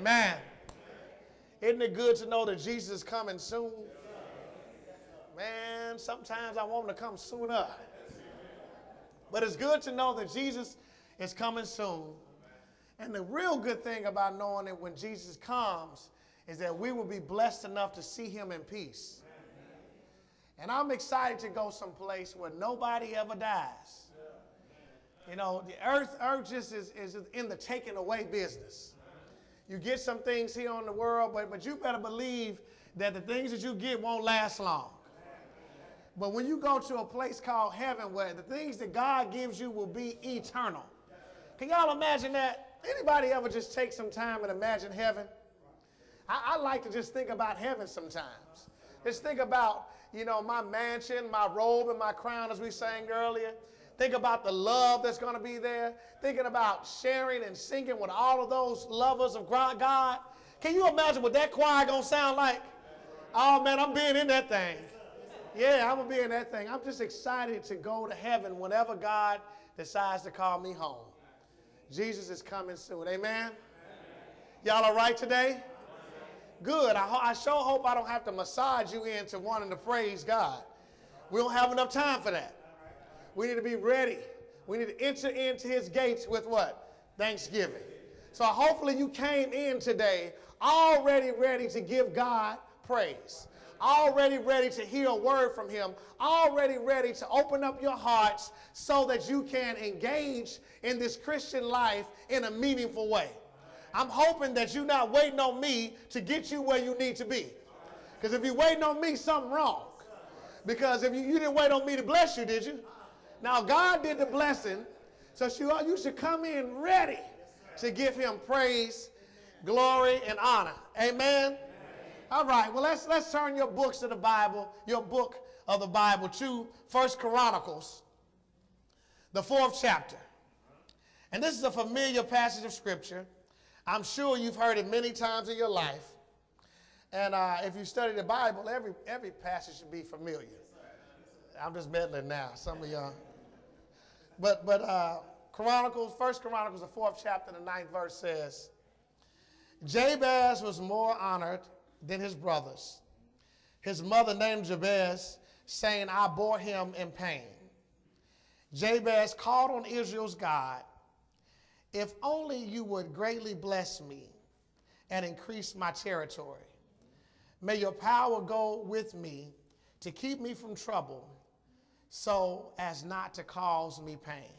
Man, isn't it good to know that Jesus is coming soon? Man, sometimes I want him to come sooner. But it's good to know that Jesus is coming soon. And the real good thing about knowing that when Jesus comes is that we will be blessed enough to see him in peace. And I'm excited to go someplace where nobody ever dies. You know, the earth just is in the taking away business. You get some things here on the world, but you better believe that the things that you get won't last long. But when you go to a place called heaven where the things that God gives you will be eternal. Can y'all imagine that? Anybody ever just take some time and imagine heaven? I like to just think about heaven sometimes. Just think about, you know, my mansion, my robe, and my crown, as we sang earlier. Think about the love that's going to be there. Thinking about sharing and singing with all of those lovers of God. Can you imagine what that choir going to sound like? Oh, man, I'm being in that thing. Yeah, I'm going to be in that thing. I'm just excited to go to heaven whenever God decides to call me home. Jesus is coming soon. Amen? Y'all all right today? Good. I sure hope I don't have to massage you into wanting to praise God. We don't have enough time for that. We need to be ready. We need to enter into his gates with what? Thanksgiving. So hopefully you came in today already ready to give God praise. Already ready to hear a word from him. Already ready to open up your hearts so that you can engage in this Christian life in a meaningful way. I'm hoping that you're not waiting on me to get you where you need to be. Because if you're waiting on me, something's wrong. Because if you didn't wait on me to bless you, did you? Now, God did the blessing, so you should come in ready to give him praise, glory, and honor. Amen? All right, well, let's turn your books to the Bible, your book of the Bible, to 1 Chronicles, the 4th chapter. And this is a familiar passage of Scripture. I'm sure you've heard it many times in your life. And if you study the Bible, every passage should be familiar. I'm just meddling now, some of y'all. But Chronicles, 1 Chronicles, the 4th chapter, the 9th verse says, Jabez was more honored than his brothers. His mother named Jabez, saying, I bore him in pain. Jabez called on Israel's God, if only you would greatly bless me and increase my territory. May your power go with me to keep me from trouble, so as not to cause me pain.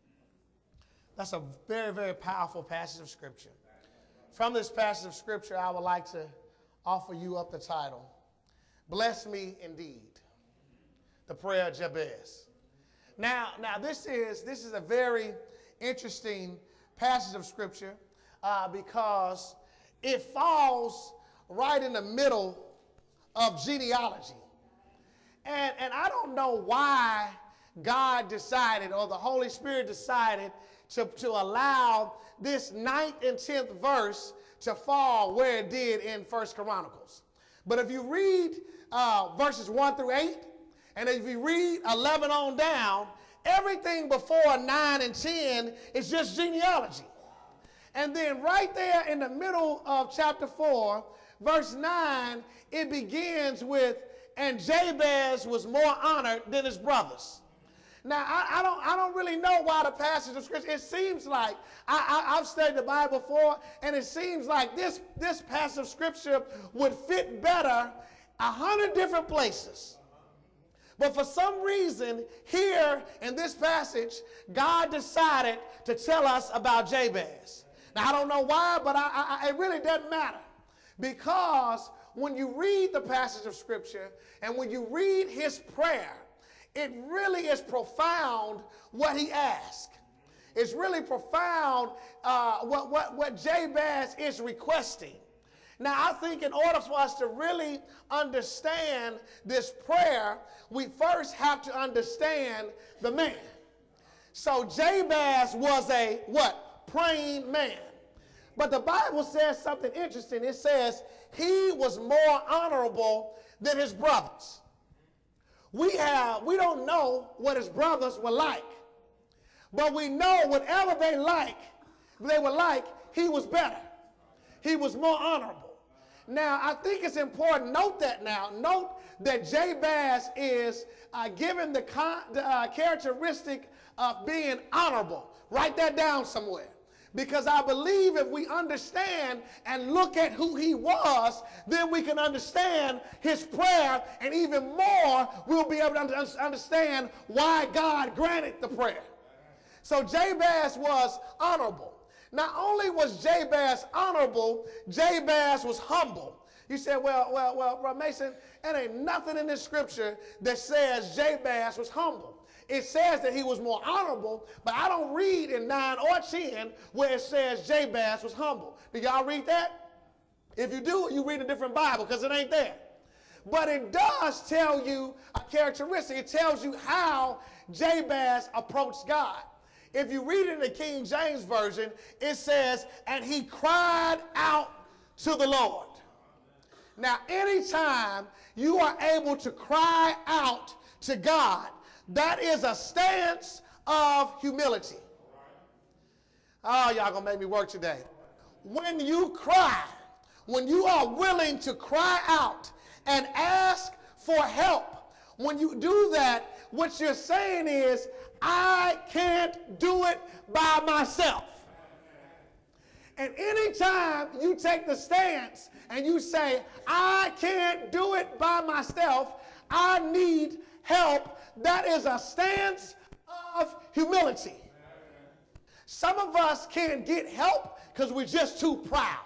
That's a very, very powerful passage of Scripture. From this passage of Scripture, I would like to offer you up the title, Bless Me Indeed, the prayer of Jabez. Now this is a very interesting passage of Scripture because it falls right in the middle of genealogy. And I don't know why God decided, or the Holy Spirit decided, to allow this 9th and 10th verse to fall where it did in 1 Chronicles. But if you read verses 1 through 8, and if you read 11 on down, everything before 9 and 10 is just genealogy. And then right there in the middle of chapter 4, verse 9, it begins with, and Jabez was more honored than his brothers. Now, I don't really know why the passage of Scripture, it seems like, I've studied the Bible before, and it seems like this passage of Scripture would fit better 100 different places. But for some reason, here in this passage, God decided to tell us about Jabez. Now, I don't know why, but it really doesn't matter. Because when you read the passage of Scripture and when you read his prayer, it really is profound what he asked. It's really profound what Jabez is requesting. Now, I think in order for us to really understand this prayer, we first have to understand the man. So Jabez was a what? Praying man. But the Bible says something interesting. It says he was more honorable than his brothers. We don't know what his brothers were like. But we know whatever they were like, he was better. He was more honorable. Now, I think it's important, note that now. Note that Jabez is given the characteristic of being honorable. Write that down somewhere. Because I believe if we understand and look at who he was, then we can understand his prayer, and even more, we'll be able to understand why God granted the prayer. So Jabez was honorable. Not only was Jabez honorable, Jabez was humble. You said, well, Mason, there ain't nothing in this scripture that says Jabez was humble. It says that he was more honorable, but I don't read in 9 or 10 where it says Jabez was humble. Do y'all read that? If you do, you read a different Bible because it ain't there. But it does tell you a characteristic. It tells you how Jabez approached God. If you read it in the King James Version, it says, and he cried out to the Lord. Now, anytime you are able to cry out to God, that is a stance of humility. Oh, y'all gonna make me work today. When you cry, when you are willing to cry out and ask for help, when you do that, what you're saying is, I can't do it by myself. And anytime you take the stance and you say, I can't do it by myself, I need help, that is a stance of humility. Some of us can't get help because we're just too proud.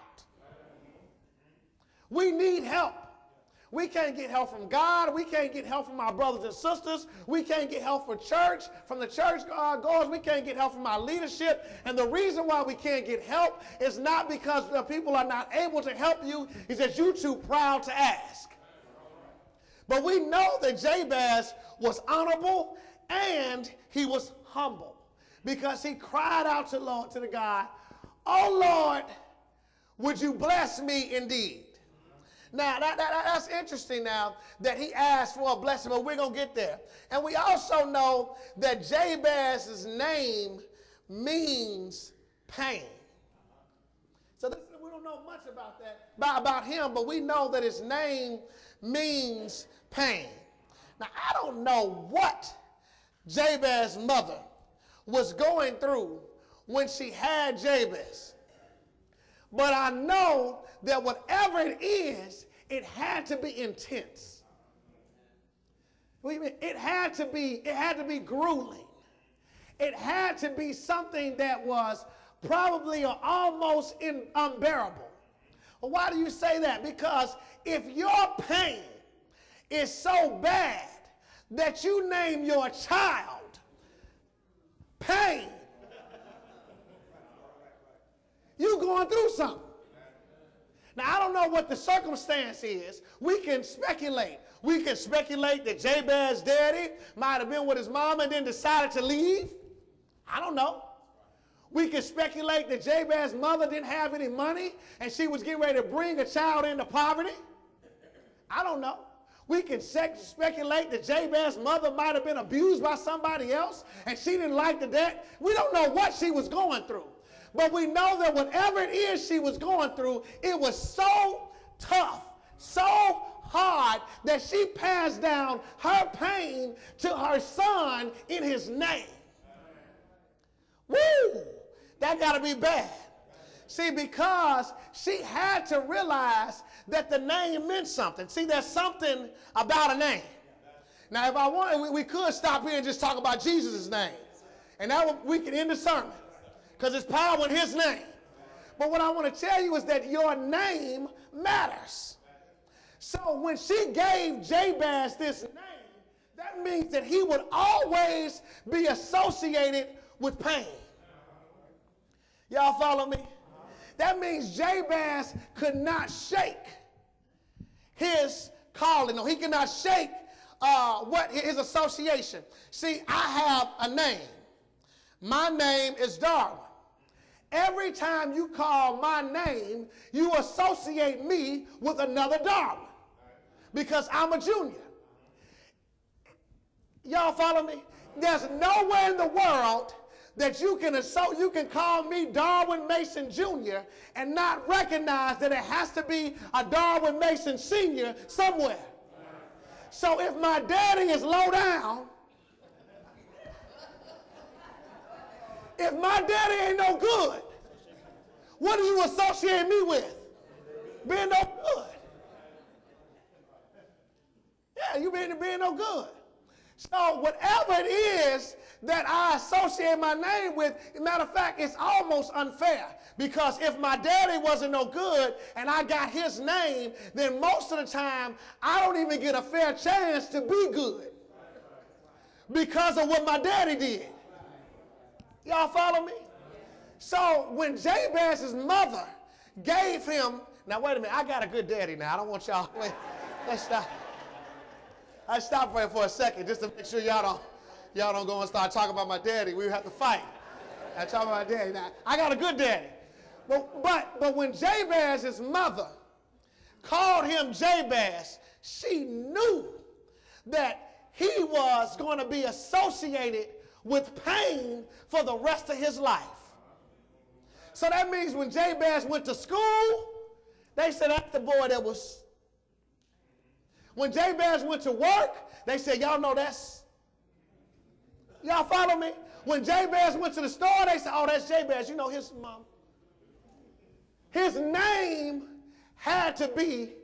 We need help. We can't get help from God. We can't get help from our brothers and sisters. We can't get help from church, from the church goers. We can't get help from our leadership. And the reason why we can't get help is not because the people are not able to help you. It's that you're too proud to ask. But we know that Jabez was honorable and he was humble because he cried out to the God, oh Lord, would you bless me indeed? Now, that's interesting now that he asked for a blessing, but we're going to get there. And we also know that Jabez's name means pain. So we don't know much about that, about him, but we know that his name means pain. Now, I don't know what Jabez's mother was going through when she had Jabez. But I know that whatever it is, it had to be intense. What do you mean? It had to be grueling. It had to be something that was probably almost unbearable. Well, why do you say that? Because if your pain is so bad that you name your child Pain, you're going through something. Now, I don't know what the circumstance is. We can speculate. We can speculate that Jabez's daddy might have been with his mom and then decided to leave. I don't know. We can speculate that Jabez's mother didn't have any money and she was getting ready to bring a child into poverty. I don't know. We can speculate that Jabez's mother might have been abused by somebody else and she didn't like the dad. We don't know what she was going through. But we know that whatever it is she was going through, it was so tough, so hard that she passed down her pain to her son in his name. Woo! That got to be bad. See, because she had to realize that the name meant something. See, there's something about a name. Now, if I wanted, we could stop here and just talk about Jesus' name. And that we can end the sermon. Because it's power in his name. But what I want to tell you is that your name matters. So when she gave Jabez this name, that means that he would always be associated with pain. Y'all follow me? That means Jabez could not shake his calling. No, he could not shake his association. See, I have a name. My name is Darwin. Every time you call my name, you associate me with another Darwin because I'm a junior. Y'all follow me? There's nowhere in the world that you can call me Darwin Mason Jr. and not recognize that it has to be a Darwin Mason Sr. somewhere. So if my daddy is low down, if my daddy ain't no good, what do you associate me with? Being no good. Yeah, you being no good. So whatever it is that I associate my name with, matter of fact, it's almost unfair. Because if my daddy wasn't no good and I got his name, then most of the time I don't even get a fair chance to be good because of what my daddy did. Y'all follow me? So when Jabez's mother gave him, now wait a minute, I got a good daddy now. I don't want y'all, wait, let's stop. I stopped for a second just to make sure y'all don't go and start talking about my daddy. We have to fight. I talk about my daddy. Now, I got a good daddy. But when Jabez's mother called him Jabez, she knew that he was going to be associated with pain for the rest of his life. So that means when Jabez went to school, they said that's the boy that was. When Jabez went to work, they said, y'all know that's. Y'all follow me? When Jabez went to the store, they said, oh, that's Jabez. You know his mom. His name had to be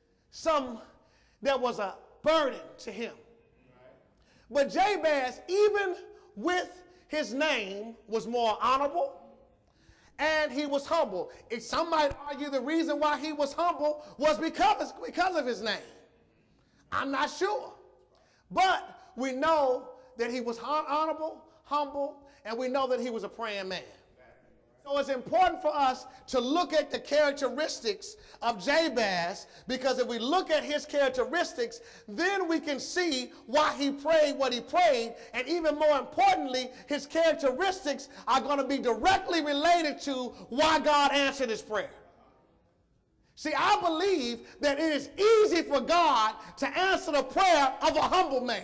that was a burden to him. But Jabez, even with his name, was more honorable and he was humble. Some might argue the reason why he was humble was because of his name. I'm not sure. But we know that he was honorable, humble, and we know that he was a praying man. So it's important for us to look at the characteristics of Jabez, because if we look at his characteristics, then we can see why he prayed what he prayed, and even more importantly, his characteristics are going to be directly related to why God answered his prayer. See, I believe that it is easy for God to answer the prayer of a humble man.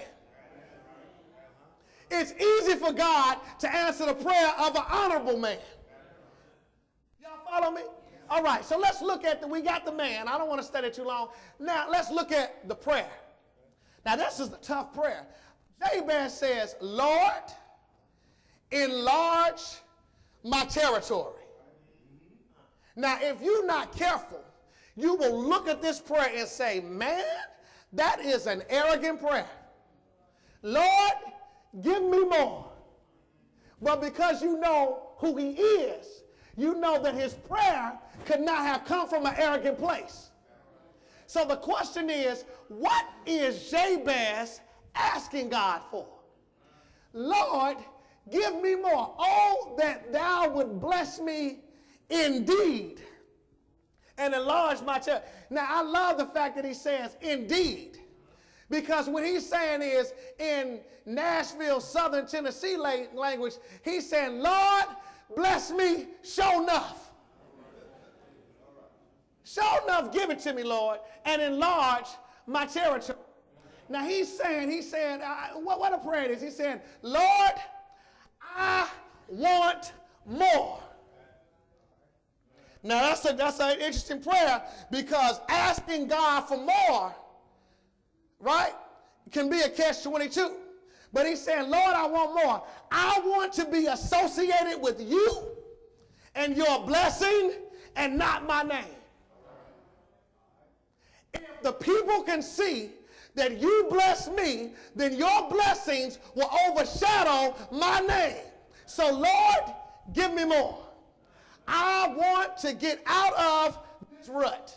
It's easy for God to answer the prayer of an honorable man. Y'all follow me? All right, so let's look at we got the man. I don't want to study too long. Now, let's look at the prayer. Now, this is a tough prayer. Jabez says, Lord, enlarge my territory. Now, if you're not careful, you will look at this prayer and say, man, that is an arrogant prayer. Lord, give me more. But because you know who he is, you know that his prayer could not have come from an arrogant place. So the question is, what is Jabez asking God for? Lord, give me more. Oh, that thou would bless me indeed and enlarge my territory. Now, I love the fact that he says indeed, because what he's saying is, in Nashville, Southern Tennessee language, he's saying, Lord, bless me, show enough. Show enough, give it to me, Lord, and enlarge my territory. Now, he's saying, what a prayer it is. He's saying, Lord, I want more. Now, that's an interesting prayer, because asking God for more, right, can be a catch-22. But he's saying, Lord, I want more. I want to be associated with you and your blessing and not my name. If the people can see that you bless me, then your blessings will overshadow my name. So, Lord, give me more. I want to get out of this rut.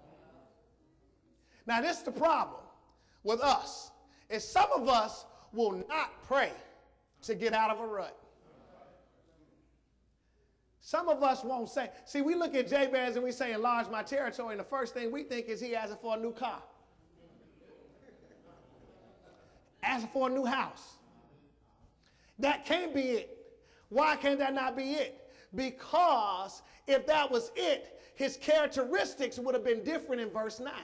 Now, this is the problem with us, is some of us will not pray to get out of a rut. Some of us won't say. See, we look at Jabez and we say, enlarge my territory, and the first thing we think is he asking for a new car. Asking for a new house. That can't be it. Why can that not be it? Because if that was it, his characteristics would have been different in verse 9.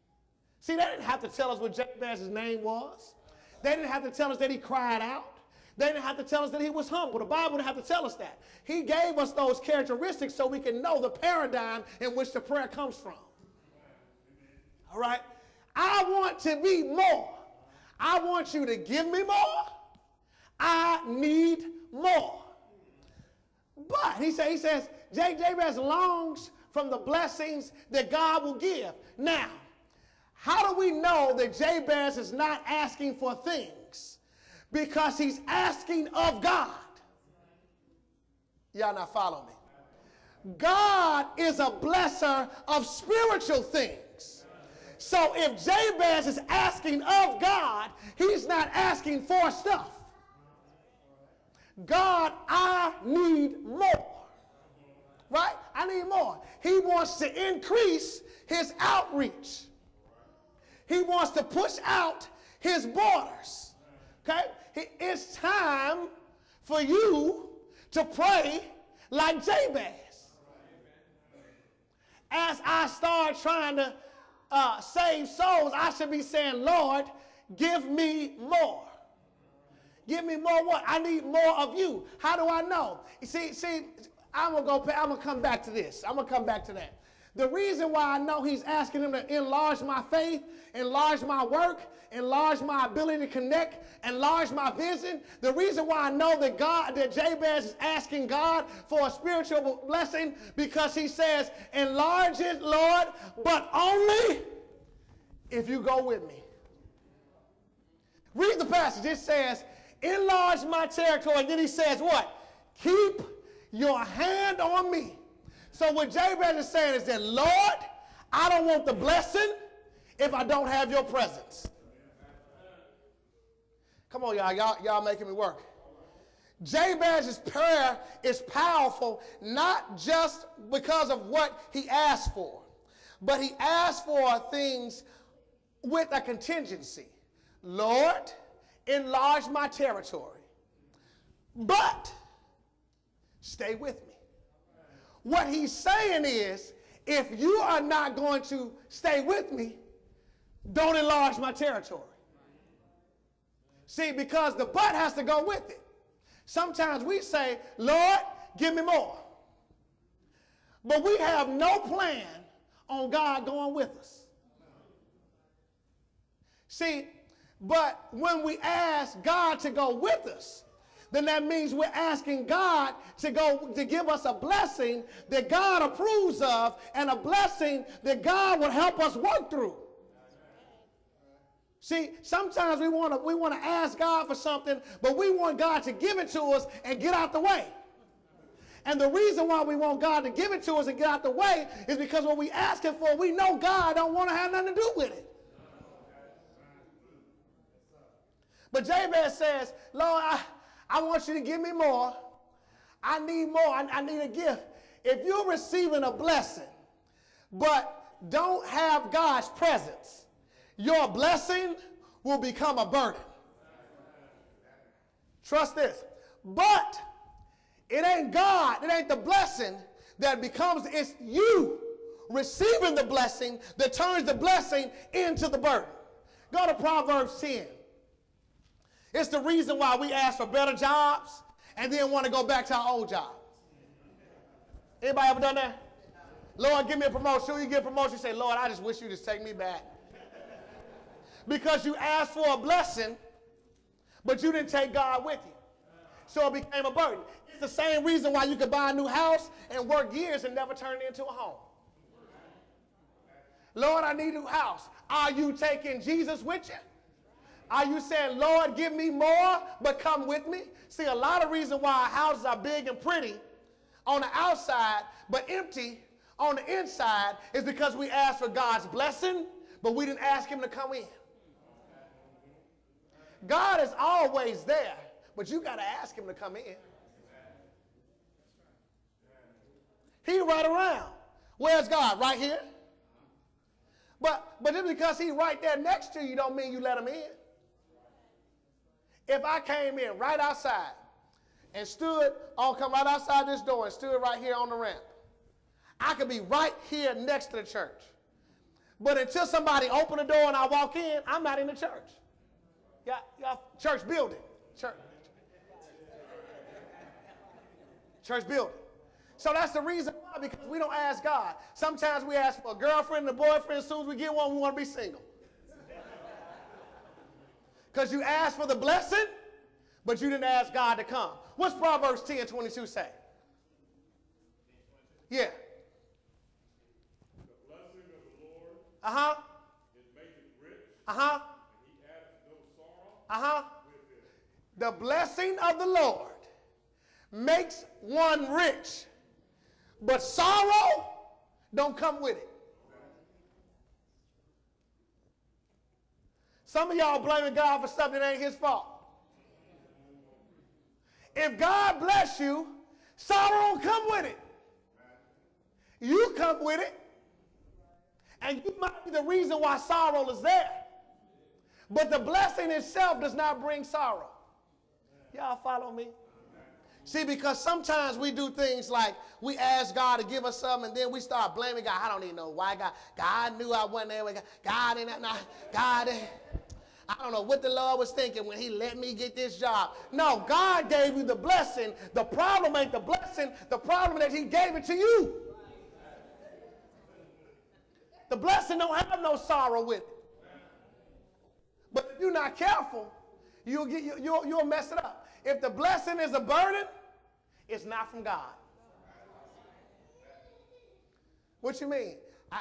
See, they didn't have to tell us what Jabez's name was. They didn't have to tell us that he cried out. They didn't have to tell us that he was humble. The Bible didn't have to tell us that. He gave us those characteristics so we can know the paradigm in which the prayer comes from. All right? I want to be more. I want you to give me more. I need more. But he says, Jabez longs from the blessings that God will give. Now, how do we know that Jabez is not asking for things? Because he's asking of God. Y'all not follow me. God is a blesser of spiritual things. So if Jabez is asking of God, he's not asking for stuff. God, I need more. Right? I need more. He wants to increase his outreach. He wants to push out his borders. Okay? It's time for you to pray like Jabez. As I start trying to save souls, I should be saying, Lord, give me more. Give me more what? I need more of you. How do I know? You see, I'm gonna come back to this. I'm gonna come back to that. The reason why I know he's asking him to enlarge my faith, enlarge my work, enlarge my ability to connect, enlarge my vision. The reason why I know that Jabez is asking God for a spiritual blessing, because he says, enlarge it, Lord, but only if you go with me. Read the passage. It says, enlarge my territory. And then he says what? Keep your hand on me. So what Jabez is saying is that, Lord, I don't want the blessing if I don't have your presence. Come on, y'all making me work. Jabez's prayer is powerful, not just because of what he asked for, but he asked for things with a contingency. Lord, enlarge my territory, but stay with me. What he's saying is, if you are not going to stay with me, don't enlarge my territory. See, because the but has to go with it. Sometimes we say, Lord, give me more. But we have no plan on God going with us. See, but when we ask God to go with us, then that means we're asking God to give us a blessing that God approves of, and a blessing that God will help us work through. See, sometimes we want to ask God for something, but we want God to give it to us and get out the way. And the reason why we want God to give it to us and get out the way is because what we ask him for, we know God don't want to have nothing to do with it. But Jabez says, Lord, I want you to give me more. I need more. I need a gift. If you're receiving a blessing, but don't have God's presence, your blessing will become a burden. Trust this. But it ain't God, it ain't the blessing that becomes, it's you receiving the blessing that turns the blessing into the burden. Go to Proverbs 10. It's the reason why we ask for better jobs and then want to go back to our old job. Anybody ever done that? Lord, give me a promotion. When you get a promotion, you say, Lord, I just wish you just take me back. Because you asked for a blessing, but you didn't take God with you. So it became a burden. It's the same reason why you could buy a new house and work years and never turn it into a home. Lord, I need a new house. Are you taking Jesus with you? Are you saying, Lord, give me more, but come with me? See, a lot of reasons why our houses are big and pretty on the outside, but empty on the inside, is because we asked for God's blessing, but we didn't ask him to come in. God is always there, but you got to ask him to come in. He right around. Where's God? Right here? But just because he's right there next to you don't mean you let him in. If I came in right outside and come right outside this door and stood right here on the ramp, I could be right here next to the church. But until somebody open the door and I walk in, I'm not in the church. Yeah, church building. Church. Church building. So that's the reason why, because we don't ask God. Sometimes we ask for a girlfriend and a boyfriend. As soon as we get one, we want to be single. Because you asked for the blessing, but you didn't ask God to come. What's Proverbs 10:22 say? Yeah. The blessing of the Lord it maketh rich, Uh-huh. and he addeth no sorrow Uh-huh. with it. The blessing of the Lord makes one rich, but sorrow don't come with it. Some of y'all blaming God for something that ain't his fault. If God bless you, sorrow don't come with it. You come with it, and you might be the reason why sorrow is there. But the blessing itself does not bring sorrow. Y'all follow me? See, because sometimes we do things like we ask God to give us something, and then we start blaming God. I don't even know why God. God knew I wasn't there. God didn't. God. I don't know what the Lord was thinking when he let me get this job. No, God gave you the blessing. The problem ain't the blessing. The problem is that he gave it to you. The blessing don't have no sorrow with it. But if you're not careful, you'll mess it up. If the blessing is a burden, it's not from God. What you mean?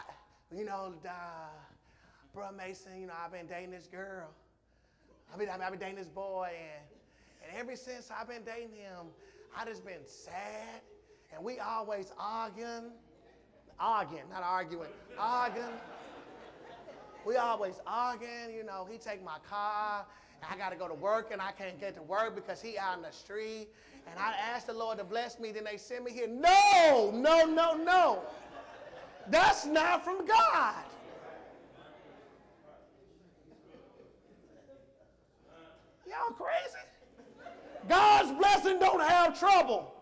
Bro Mason, I've been dating this girl. I've been dating this boy, and ever since I've been dating him, I just been sad, and we always arguing, not arguing, arguing. We always arguing, he take my car, and I got to go to work, and I can't get to work because he out in the street, and I asked the Lord to bless me, then they send me here. No, no, no, no. That's not from God. Y'all crazy? God's blessing don't have trouble.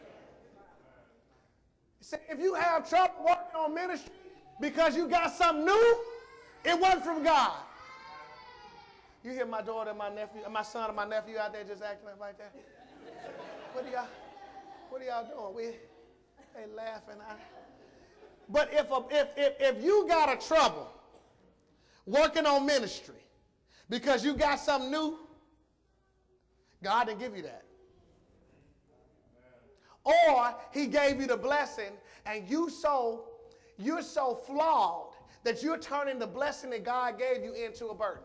See, if you have trouble working on ministry because you got something new, it wasn't from God. You hear my daughter and my nephew, my son and my nephew out there just acting like that? What are y'all doing? They laughing. But if you got a trouble working on ministry because you got something new, God didn't give you that. Or he gave you the blessing and you're so flawed that you're turning the blessing that God gave you into a burden.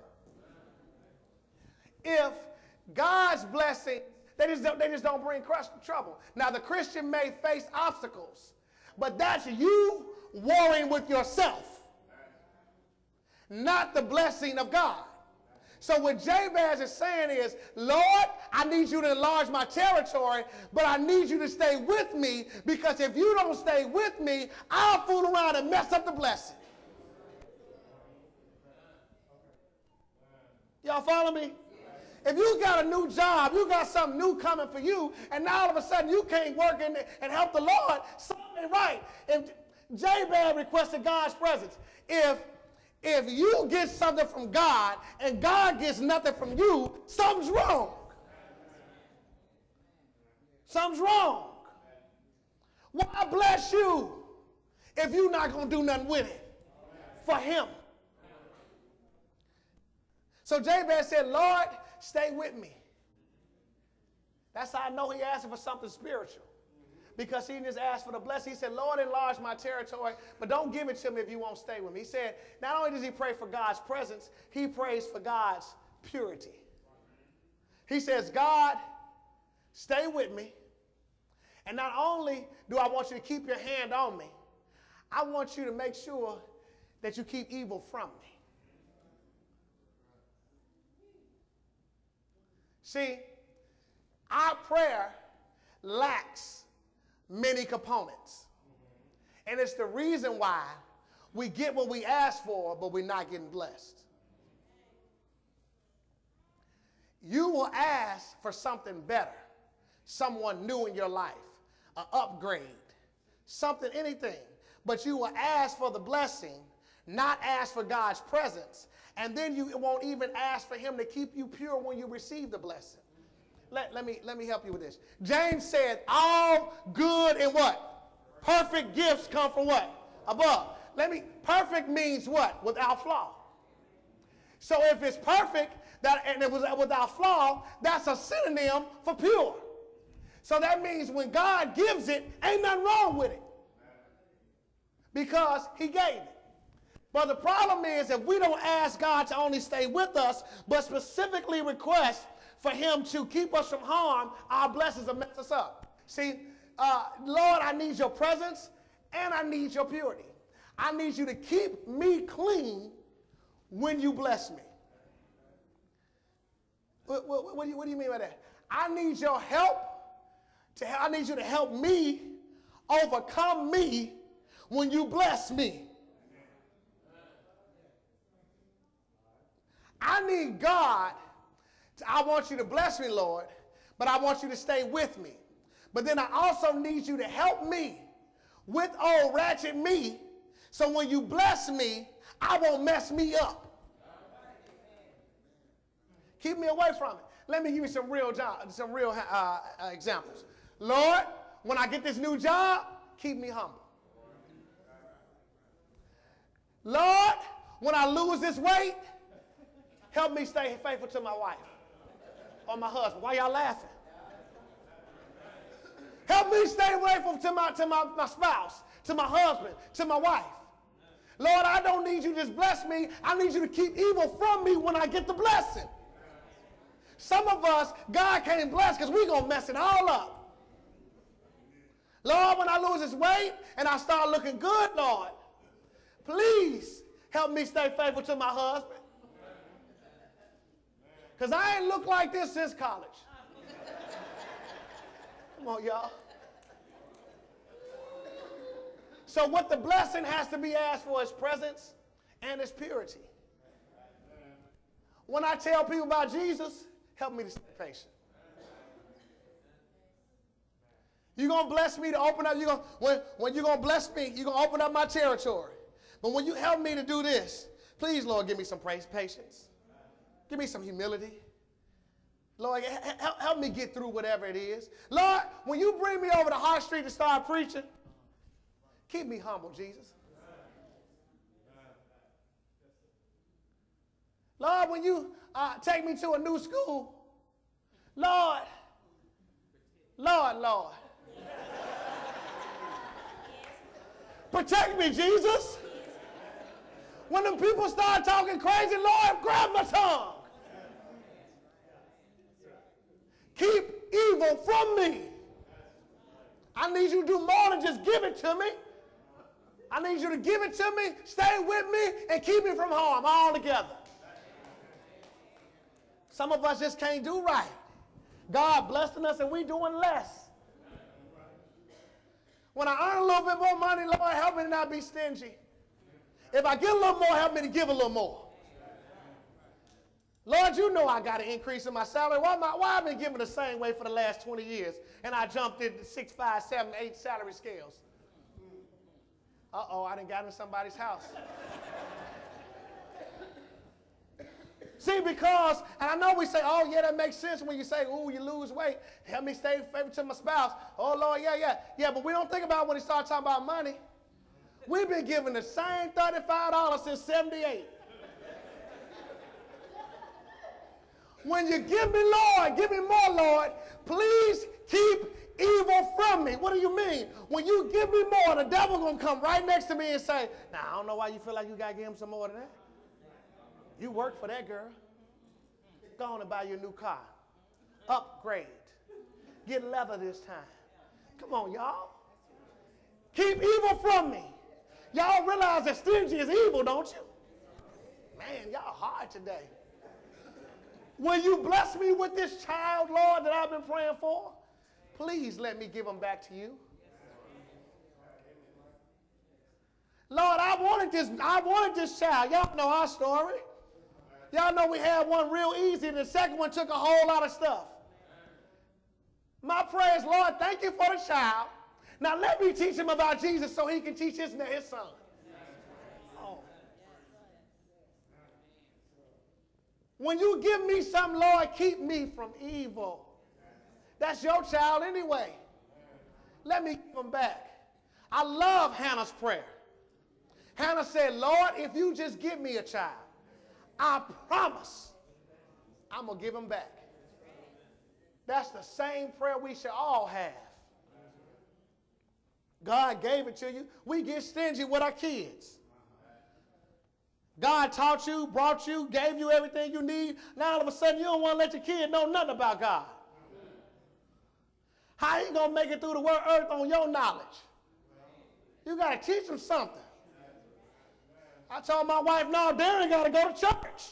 If God's blessing, they just don't bring trouble. Now the Christian may face obstacles, but that's you warring with yourself, not the blessing of God. So what Jabez is saying is, Lord, I need you to enlarge my territory, but I need you to stay with me, because if you don't stay with me, I'll fool around and mess up the blessing. Y'all follow me? If you got a new job, you got something new coming for you, and now all of a sudden you can't work and help the Lord, something ain't right. If Jabez requested God's presence, if you get something from God and God gets nothing from you, something's wrong. Something's wrong. Why bless you if you're not going to do nothing with it for him? So Jabez said, Lord, stay with me. That's how I know he asked for something spiritual. Because he didn't just ask for the blessing. He said, Lord, enlarge my territory, but don't give it to me if you won't stay with me. He said, not only does he pray for God's presence, he prays for God's purity. He says, God, stay with me. And not only do I want you to keep your hand on me, I want you to make sure that you keep evil from me. See, our prayer lacks many components. And it's the reason why we get what we ask for, but we're not getting blessed. You will ask for something better, someone new in your life, an upgrade, something, anything. But you will ask for the blessing, not ask for God's presence. And then you won't even ask for him to keep you pure when you receive the blessing. let me help you with this. James said, all good and what? Perfect gifts come from what? Above. Perfect means what? Without flaw. So if it's perfect, and it was without flaw, that's a synonym for pure. So that means when God gives it, ain't nothing wrong with it. Because he gave it. But the problem is if we don't ask God to only stay with us, but specifically request for him to keep us from harm, our blessings will mess us up. See, Lord, I need your presence and I need your purity. I need you to keep me clean when you bless me. What do you mean by that? I need your help. I need you to help me overcome me when you bless me. I need God. I want you to bless me, Lord, but I want you to stay with me. But then I also need you to help me with old ratchet me, so when you bless me, I won't mess me up. Keep me away from it. Let me give you some real examples. Lord, when I get this new job, keep me humble. Lord, when I lose this weight, help me stay faithful to my wife or my husband. Why y'all laughing? Help me stay faithful to my spouse, to my husband, to my wife. Lord, I don't need you to just bless me. I need you to keep evil from me when I get the blessing. Some of us, God can't bless because we're going to mess it all up. Lord, when I lose this weight and I start looking good, Lord, please help me stay faithful to my husband. Because I ain't looked like this since college. Come on, y'all. So what the blessing has to be asked for is presence and its purity. When I tell people about Jesus, help me to stay patient. You're going to bless me to open up. When you're going to bless me, you're going to open up my territory. But when you help me to do this, please, Lord, give me some patience. Give me some humility. Lord, help me get through whatever it is. Lord, when you bring me over to High Street to start preaching, keep me humble, Jesus. Lord, when you take me to a new school, Lord. Protect me, Jesus. When the people start talking crazy, Lord, grab my tongue. Keep evil from me. I need you to do more than just give it to me. I need you to give it to me, stay with me, and keep me from harm all together. Some of us just can't do right. God blessing us and we doing less. When I earn a little bit more money, Lord, help me to not be stingy. If I get a little more, help me to give a little more. Lord, you know I got an increase in my salary. Why I've been giving the same way for the last 20 years and I jumped into 6, 5, 7, 8 salary scales? Uh-oh, I done got in somebody's house. See, because, and I know we say, oh, yeah, that makes sense when you say, ooh, you lose weight. Help me stay faithful to my spouse. Oh, Lord, yeah. Yeah, but we don't think about when he starts talking about money. We've been giving the same $35 since 78. When you give me, Lord, give me more, Lord, please keep evil from me. What do you mean? When you give me more, the devil going to come right next to me and say, now, I don't know why you feel like you got to give him some more than that. You work for that girl. Go on and buy your new car. Upgrade. Get leather this time. Come on, y'all. Keep evil from me. Y'all realize that stingy is evil, don't you? Man, y'all hard today. Will you bless me with this child, Lord, that I've been praying for? Please let me give him back to you. Lord, I wanted this child. Y'all know our story. Y'all know we had one real easy, and the second one took a whole lot of stuff. My prayer is, Lord, thank you for the child. Now let me teach him about Jesus so he can teach his son. Oh. When you give me something, Lord, keep me from evil. That's your child anyway. Let me give them back. I love Hannah's prayer. Hannah said, Lord, if you just give me a child, I promise I'm going to give him back. That's the same prayer we should all have. God gave it to you. We get stingy with our kids. God taught you, brought you, gave you everything you need. Now all of a sudden you don't want to let your kid know nothing about God. How you going to make it through the earth on your knowledge? You got to teach them something. I told my wife, no, Darren got to go to church.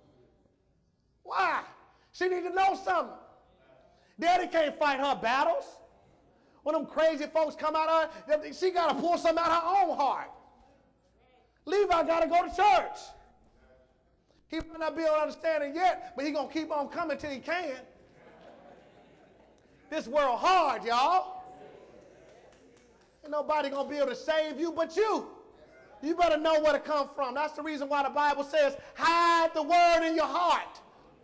Why? She need to know something. Daddy can't fight her battles. When them crazy folks come out of her, she got to pull something out of her own heart. Levi got to go to church. He might not be able to understand it yet, but he's going to keep on coming till he can. This world hard, y'all. Ain't nobody going to be able to save you but you. You better know where to come from. That's the reason why the Bible says, hide the word in your heart.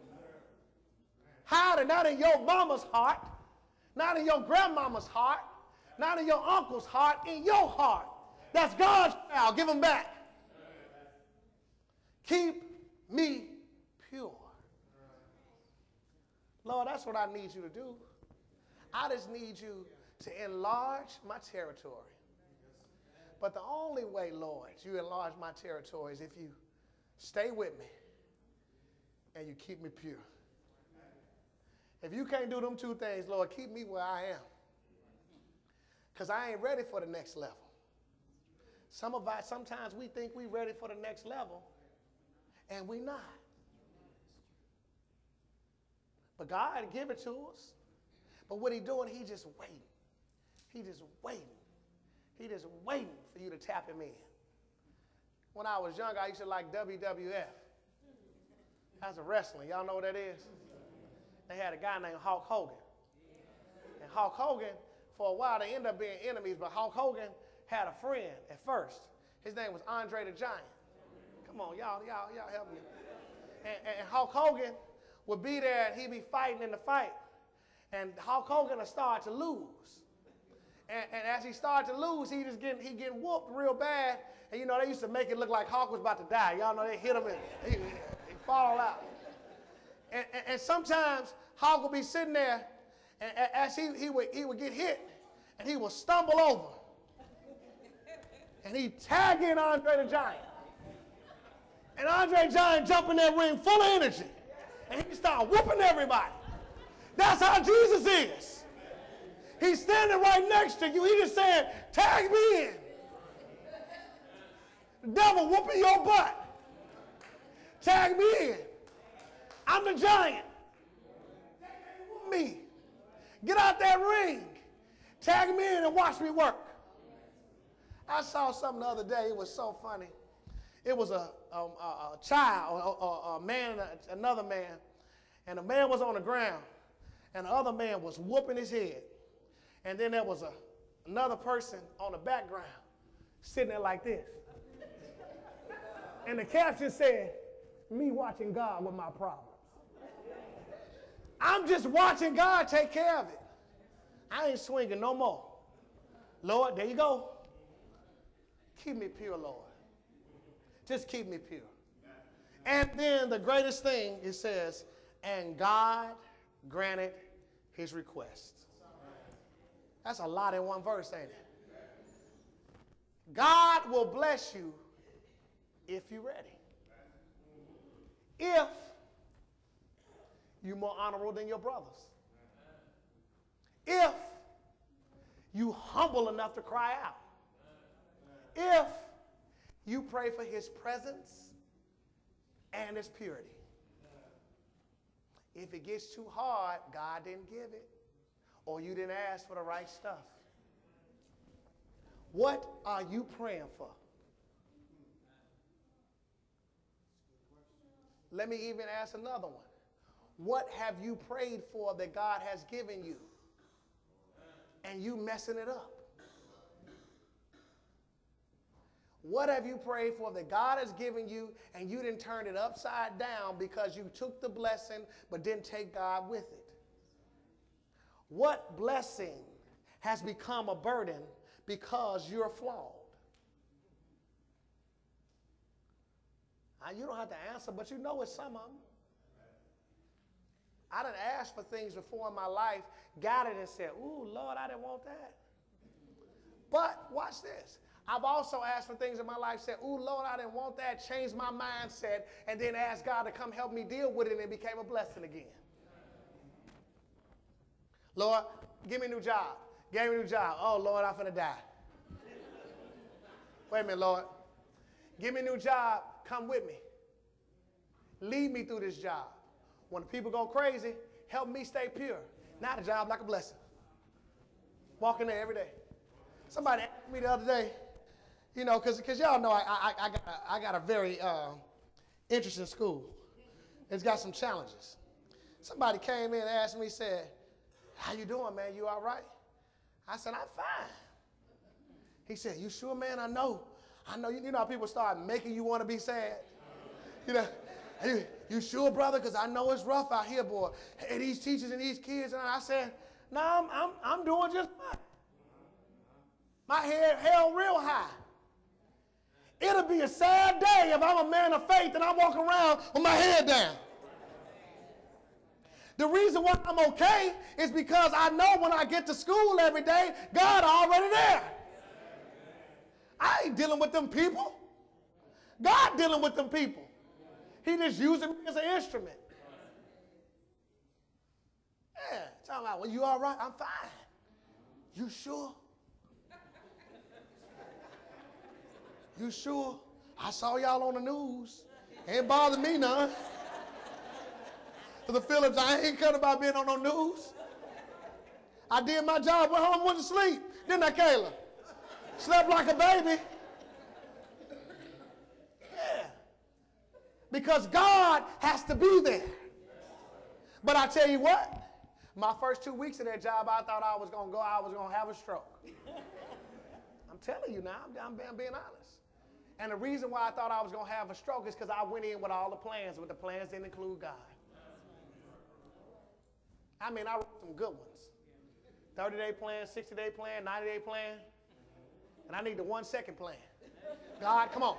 Hide it, not in your mama's heart, not in your grandmama's heart, not in your uncle's heart, in your heart. That's God's child. Give them back. Keep me pure. Lord, that's what I need you to do. I just need you to enlarge my territory. But the only way, Lord, you enlarge my territory is if you stay with me and you keep me pure. If you can't do them two things, Lord, keep me where I am. Because I ain't ready for the next level. Sometimes we think we're ready for the next level, and we're not. But God give it to us. But what he's doing, he's just waiting. He's just waiting. He's just waiting for you to tap him in. When I was young, I used to like WWF. That's a wrestling. Y'all know what that is? They had a guy named Hulk Hogan. And Hulk Hogan, for a while, they ended up being enemies, but Hulk Hogan had a friend at first. His name was Andre the Giant. Come on, y'all help me. And Hulk Hogan would be there, and he'd be fighting in the fight. And Hulk Hogan would start to lose. And as he started to lose, he getting whooped real bad. And, you know, they used to make it look like Hulk was about to die. Y'all know they hit him and he'd fall out. And sometimes Hulk would be sitting there, and as he would get hit, and he would stumble over. And he'd tag in Andre the Giant. And Andre the Giant jump in that ring full of energy. And he'd start whooping everybody. That's how Jesus is. He's standing right next to you. He just saying, tag me in. The devil whooping your butt. Tag me in. I'm the giant. Me. Get out that ring. Tag me in and watch me work. I saw something the other day. It was so funny. It was a child, a man and another man. And the man was on the ground. And the other man was whooping his head. And then there was another person on the background sitting there like this. And the caption said, me watching God with my problems. I'm just watching God take care of it. I ain't swinging no more. Lord, there you go. Keep me pure, Lord. Just keep me pure. And then the greatest thing, it says, and God granted his request. That's a lot in one verse, ain't it? God will bless you if you're ready. If you're more honorable than your brothers. If you humble enough to cry out. If you pray for his presence and his purity. If it gets too hard, God didn't give it, or you didn't ask for the right stuff. What are you praying for? Let me even ask another one. What have you prayed for that God has given you and you messing it up? What have you prayed for that God has given you and you didn't turn it upside down because you took the blessing but didn't take God with it? What blessing has become a burden because you're flawed? You don't have to answer, but you know it's some of them. I done asked for things before in my life, got it and said, ooh, Lord, I didn't want that. But watch this. I've also asked for things in my life, said, ooh, Lord, I didn't want that, changed my mindset, and then asked God to come help me deal with it, and it became a blessing again. Lord, give me a new job. Gave me a new job. Oh, Lord, I'm finna die. Wait a minute, Lord. Give me a new job. Come with me. Lead me through this job. When the people go crazy, help me stay pure. Not a job like a blessing. Walking there every day. Somebody asked me the other day, you know, because y'all know I got a very interesting school. It's got some challenges. Somebody came in and asked me, said, how you doing, man? You all right? I said, I'm fine. He said, you sure, man? I know, you know how people start making you want to be sad? You know, you sure, brother? Because I know it's rough out here, boy. Hey, these teachers and these kids. And I said, no, I'm doing just fine. My head held real high. It'll be a sad day if I'm a man of faith and I'm walking around with my head down. The reason why I'm okay is because I know when I get to school every day, God already there. I ain't dealing with them people. God dealing with them people. He just using me as an instrument. Yeah, talking about, well, you all right? I'm fine. You sure? You sure? I saw y'all on the news. Ain't bothered me none. Brother Phillips, I ain't cut about being on no news. I did my job, went home, went to sleep. Didn't I, Kayla? Slept like a baby. Yeah. Because God has to be there. But I tell you what, my first 2 weeks of that job, I thought I was going to have a stroke. I'm telling you now, I'm being honest. And the reason why I thought I was going to have a stroke is because I went in with all the plans, but the plans didn't include God. I mean, I wrote some good ones. 30-day plan, 60-day plan, 90-day plan. And I need the 1 second plan. God, come on.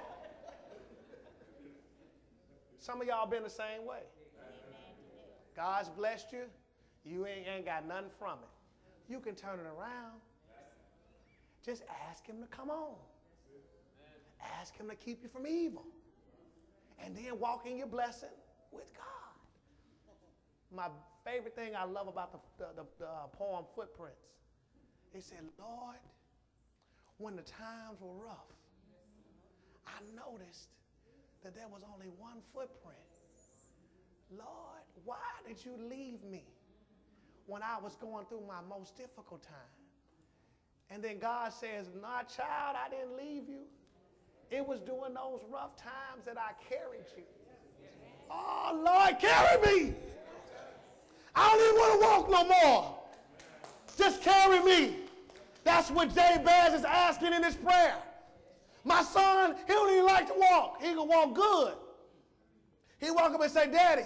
Some of y'all been the same way. God's blessed you. You ain't got nothing from it. You can turn it around. Just ask him to come on. Ask him to keep you from evil. And then walk in your blessing with God. My favorite thing I love about the poem Footprints, it said, Lord, when the times were rough, I noticed that there was only one footprint. Lord, why did you leave me when I was going through my most difficult time? And then God says, nah, child, I didn't leave you. It was during those rough times that I carried you. Oh, Lord, carry me. I don't even want to walk no more. Just carry me. That's what Jabez is asking in his prayer. My son, he don't even like to walk. He can walk good. He walk up and say, Daddy,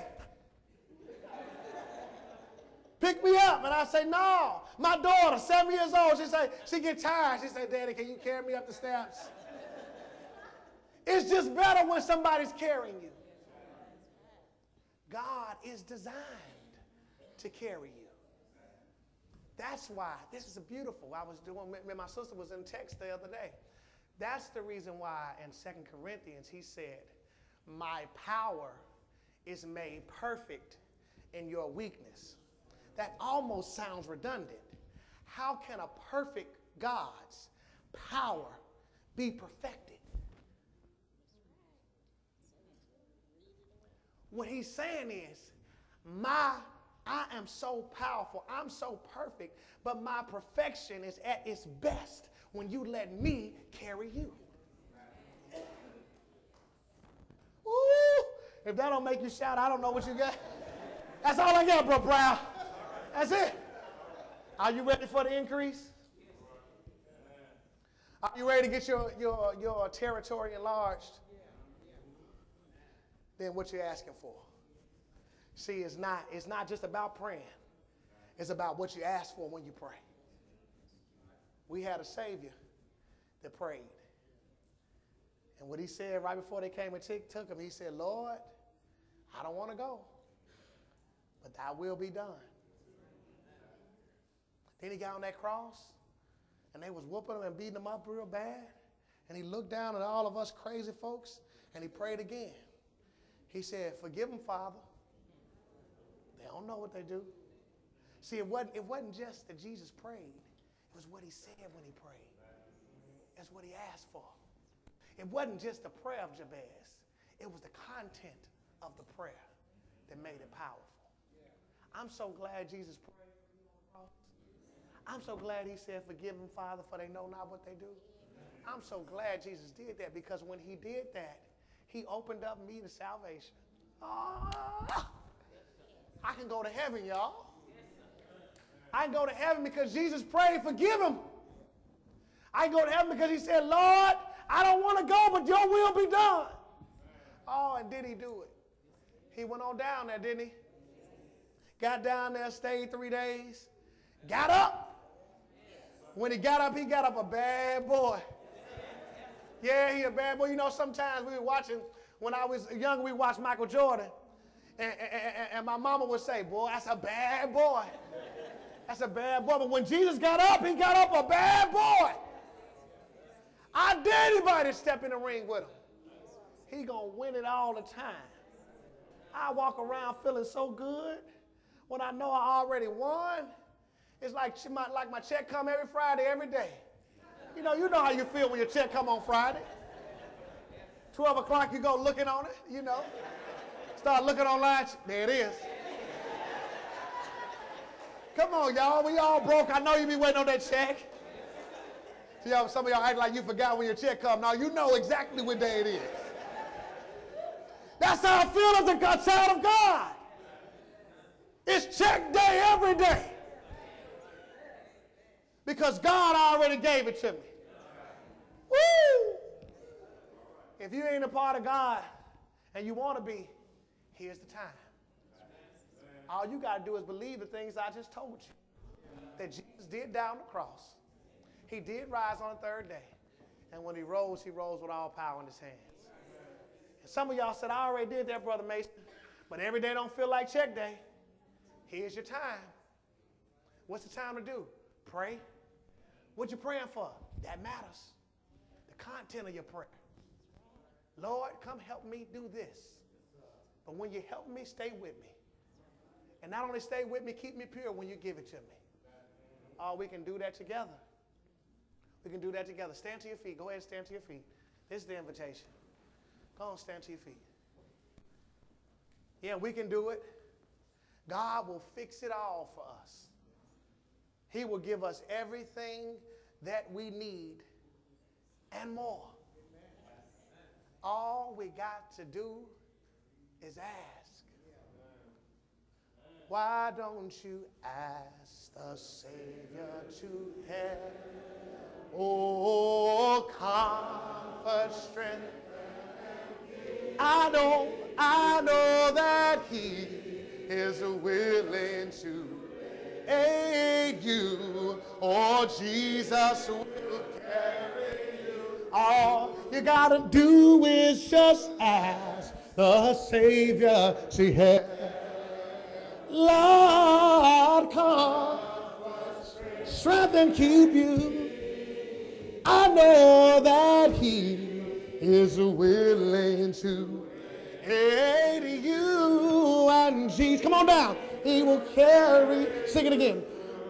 pick me up. And I say, no. My daughter, 7 years old, she get tired. She say, Daddy, can you carry me up the steps? It's just better when somebody's carrying you. God is designed to carry you. That's why, this is beautiful. I was doing, my sister was in text the other day. That's the reason why in 2 Corinthians he said, my power is made perfect in your weakness. That almost sounds redundant. How can a perfect God's power be perfected? What he's saying is, I am so powerful, I'm so perfect, but my perfection is at its best when you let me carry you. Ooh, if that don't make you shout, I don't know what you got. That's all I got, Bro Brown. That's it. Are you ready for the increase? Are you ready to get your territory enlarged? Then what you're asking for. See, it's not just about praying. It's about what you ask for when you pray. We had a Savior that prayed. And what he said right before they came and took him, he said, Lord, I don't want to go, but thy will be done. Then he got on that cross, and they was whooping him and beating him up real bad. And he looked down at all of us crazy folks, and he prayed again. He said, forgive them, Father. They don't know what they do. See, it wasn't just that Jesus prayed. It was what he said when he prayed. That's what he asked for. It wasn't just the prayer of Jabez. It was the content of the prayer that made it powerful. I'm so glad Jesus prayed for you on the cross. I'm so glad he said, forgive them, Father, for they know not what they do. I'm so glad Jesus did that, because when he did that, he opened up me to salvation. Oh, I can go to heaven, y'all. I can go to heaven because Jesus prayed, forgive him. I can go to heaven because he said, Lord, I don't want to go, but your will be done. Oh, and did he do it? He went on down there, didn't he? Got down there, stayed 3 days, got up. When he got up a bad boy. Yeah, he a bad boy. You know, sometimes we were watching, when I was younger, we watched Michael Jordan. And my mama would say, boy, that's a bad boy. That's a bad boy. But when Jesus got up, he got up a bad boy. I dare anybody to step in the ring with him. He gonna win it all the time. I walk around feeling so good when I know I already won. It's like my check come every Friday, every day. You know how you feel when your check come on Friday. 12 o'clock, you go looking on it, you know. Start looking online. There it is. Come on, y'all. We all broke. I know you be waiting on that check. See, some of y'all act like you forgot when your check come. Now you know exactly what day it is. That's how I feel as a child of God. It's check day every day. Because God already gave it to me. Woo! If you ain't a part of God and you want to be, here's the time. All you got to do is believe the things I just told you. That Jesus did die on the cross. He did rise on the third day. And when he rose with all power in his hands. And some of y'all said, I already did that, Brother Mason. But every day don't feel like check day. Here's your time. What's the time to do? Pray. What you praying for? That matters. The content of your prayer. Lord, come help me do this. But when you help me, stay with me. And not only stay with me, keep me pure when you give it to me. Oh, we can do that together. We can do that together. Stand to your feet. Go ahead and stand to your feet. This is the invitation. Go on, stand to your feet. Yeah, we can do it. God will fix it all for us. He will give us everything that we need and more. All we got to do is ask. Why don't you ask the Savior to help? Oh, comfort, strength. I know that he is willing to aid you. Oh, Jesus will carry you. All you gotta do is just ask the Savior to help. Lord, come, strength and keep you. I know that he is willing to aid you, and Jesus, come on down. He will carry, sing it again.